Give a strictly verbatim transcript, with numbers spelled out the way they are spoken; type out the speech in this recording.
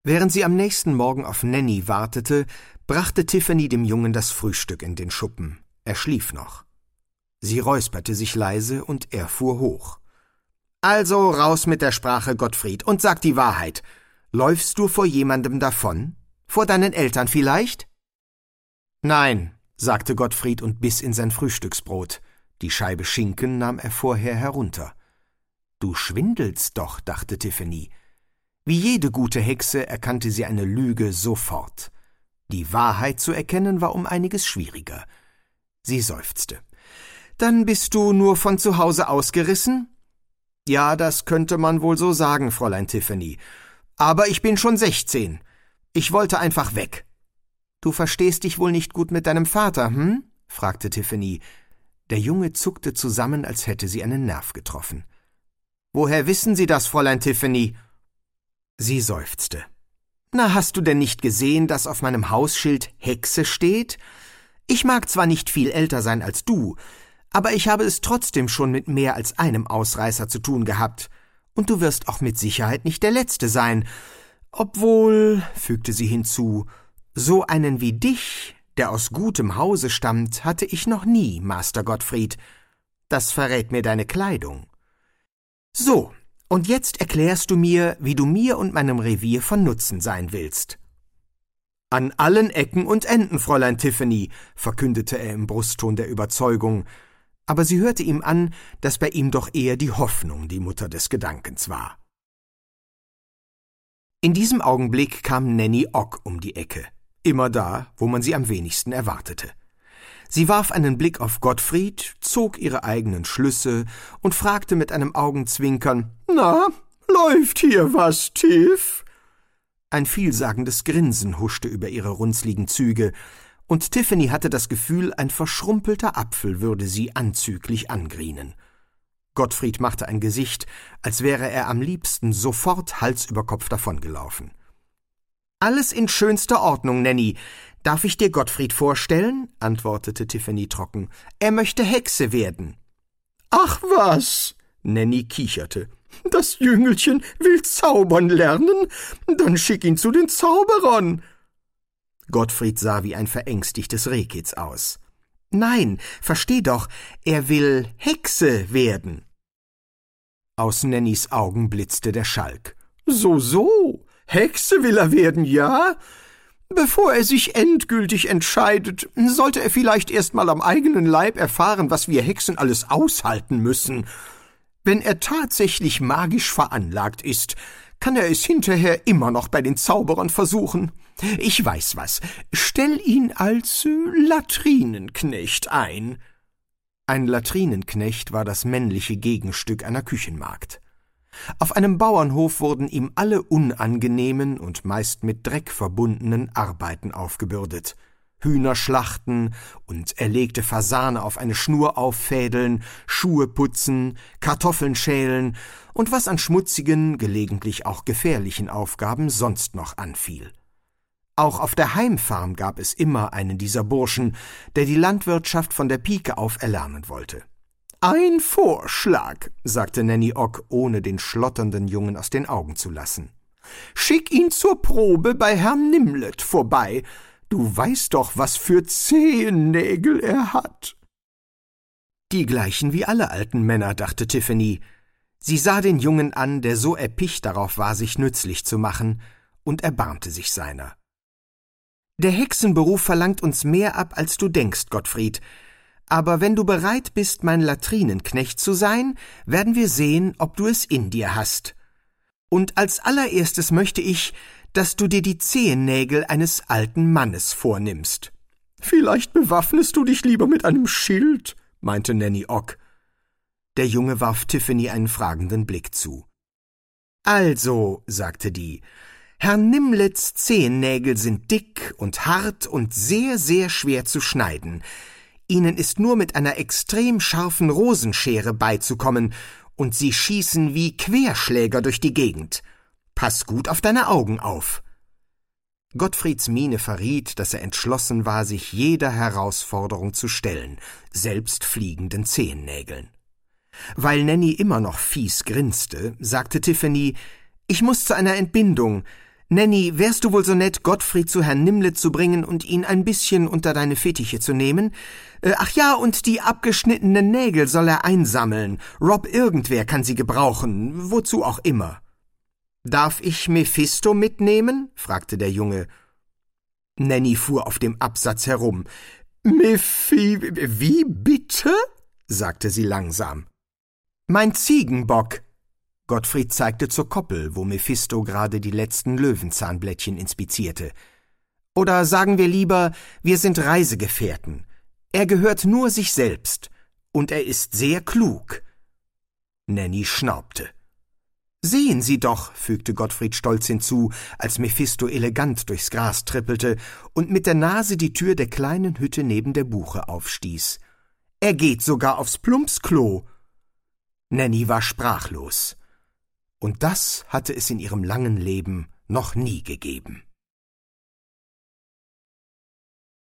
Während sie am nächsten Morgen auf Nanny wartete, brachte Tiffany dem Jungen das Frühstück in den Schuppen. Er schlief noch. Sie räusperte sich leise und er fuhr hoch. »Also raus mit der Sprache, Gottfried, und sag die Wahrheit. Läufst du vor jemandem davon? Vor deinen Eltern vielleicht?« »Nein«, sagte Gottfried und biss in sein Frühstücksbrot. Die Scheibe Schinken nahm er vorher herunter. »Du schwindelst doch«, dachte Tiffany. Wie jede gute Hexe erkannte sie eine Lüge sofort. Die Wahrheit zu erkennen war um einiges schwieriger. Sie seufzte. »Dann bist du nur von zu Hause ausgerissen?« »Ja, das könnte man wohl so sagen, Fräulein Tiffany. Aber ich bin schon sechzehn. Ich wollte einfach weg.« »Du verstehst dich wohl nicht gut mit deinem Vater, hm?« fragte Tiffany. Der Junge zuckte zusammen, als hätte sie einen Nerv getroffen. »Woher wissen Sie das, Fräulein Tiffany?« Sie seufzte. »Na, hast du denn nicht gesehen, dass auf meinem Hausschild Hexe steht? Ich mag zwar nicht viel älter sein als du, aber ich habe es trotzdem schon mit mehr als einem Ausreißer zu tun gehabt. Und du wirst auch mit Sicherheit nicht der Letzte sein. Obwohl«, fügte sie hinzu, »so einen wie dich, der aus gutem Hause stammt, hatte ich noch nie, Master Gottfried. Das verrät mir deine Kleidung. So, und jetzt erklärst du mir, wie du mir und meinem Revier von Nutzen sein willst.« »An allen Ecken und Enden, Fräulein Tiffany«, verkündete er im Brustton der Überzeugung, aber sie hörte ihm an, dass bei ihm doch eher die Hoffnung die Mutter des Gedankens war. In diesem Augenblick kam Nanny Ogg um die Ecke, immer da, wo man sie am wenigsten erwartete. Sie warf einen Blick auf Gottfried, zog ihre eigenen Schlüsse und fragte mit einem Augenzwinkern, »Na, läuft hier was, Tiff?« Ein vielsagendes Grinsen huschte über ihre runzligen Züge, und Tiffany hatte das Gefühl, ein verschrumpelter Apfel würde sie anzüglich angrienen. Gottfried machte ein Gesicht, als wäre er am liebsten sofort Hals über Kopf davongelaufen. »Alles in schönster Ordnung, Nanny. Darf ich dir Gottfried vorstellen?« antwortete Tiffany trocken. »Er möchte Hexe werden.« »Ach was«, Nanny kicherte. »Das Jüngelchen will zaubern lernen? Dann schick ihn zu den Zauberern.« Gottfried sah wie ein verängstigtes Rehkitz aus. »Nein, versteh doch, er will Hexe werden.« Aus Nannys Augen blitzte der Schalk. »So, so, Hexe will er werden, ja? Bevor er sich endgültig entscheidet, sollte er vielleicht erst mal am eigenen Leib erfahren, was wir Hexen alles aushalten müssen. Wenn er tatsächlich magisch veranlagt ist, kann er es hinterher immer noch bei den Zauberern versuchen. Ich weiß was, stell ihn als äh, Latrinenknecht ein.« Ein Latrinenknecht war das männliche Gegenstück einer Küchenmagd. Auf einem Bauernhof wurden ihm alle unangenehmen und meist mit Dreck verbundenen Arbeiten aufgebürdet. Hühner schlachten und erlegte Fasane auf eine Schnur auffädeln, Schuhe putzen, Kartoffeln schälen und was an schmutzigen, gelegentlich auch gefährlichen Aufgaben sonst noch anfiel. Auch auf der Heimfarm gab es immer einen dieser Burschen, der die Landwirtschaft von der Pike auf erlernen wollte. »Ein Vorschlag«, sagte Nanny Ogg, ohne den schlotternden Jungen aus den Augen zu lassen. »Schick ihn zur Probe bei Herrn Nimlet vorbei. Du weißt doch, was für Zehennägel er hat.« »Die gleichen wie alle alten Männer«, dachte Tiffany. Sie sah den Jungen an, der so erpicht darauf war, sich nützlich zu machen, und erbarmte sich seiner. »Der Hexenberuf verlangt uns mehr ab, als du denkst, Gottfried. Aber wenn du bereit bist, mein Latrinenknecht zu sein, werden wir sehen, ob du es in dir hast. Und als allererstes möchte ich, dass du dir die Zehennägel eines alten Mannes vornimmst.« »Vielleicht bewaffnest du dich lieber mit einem Schild«, meinte Nanny Ogg. Der Junge warf Tiffany einen fragenden Blick zu. »Also«, sagte die, »Herrn Nimlets Zehennägel sind dick und hart und sehr, sehr schwer zu schneiden. Ihnen ist nur mit einer extrem scharfen Rosenschere beizukommen, und sie schießen wie Querschläger durch die Gegend. Pass gut auf deine Augen auf.« Gottfrieds Miene verriet, dass er entschlossen war, sich jeder Herausforderung zu stellen, selbst fliegenden Zehennägeln. Weil Nanny immer noch fies grinste, sagte Tiffany, »Ich muss zu einer Entbindung. »Nanny, wärst du wohl so nett, Gottfried zu Herrn Nimlet zu bringen und ihn ein bisschen unter deine Fittiche zu nehmen? Äh, ach ja, und die abgeschnittenen Nägel soll er einsammeln. Rob irgendwer kann sie gebrauchen, wozu auch immer.« »Darf ich Mephisto mitnehmen?« fragte der Junge. Nanny fuhr auf dem Absatz herum. »Mephi... wie bitte?« sagte sie langsam. »Mein Ziegenbock.« Gottfried zeigte zur Koppel, wo Mephisto gerade die letzten Löwenzahnblättchen inspizierte. »Oder sagen wir lieber, wir sind Reisegefährten. Er gehört nur sich selbst, und er ist sehr klug.« Nanny schnaubte. »Sehen Sie doch«, fügte Gottfried stolz hinzu, als Mephisto elegant durchs Gras trippelte und mit der Nase die Tür der kleinen Hütte neben der Buche aufstieß. »Er geht sogar aufs Plumpsklo.« Nanny war sprachlos. Und das hatte es in ihrem langen Leben noch nie gegeben.